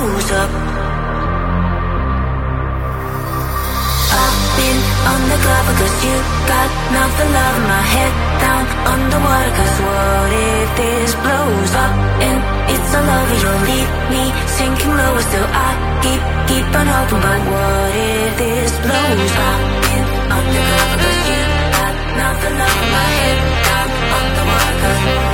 blows up. I've been undercover cause you got nothing, love my head down underwater cause what if this blows up and it's all over, you'll leave me sinking lower still I keep on hoping, but what if this blows up? I've been undercover cause you got nothing, love my head down underwater cause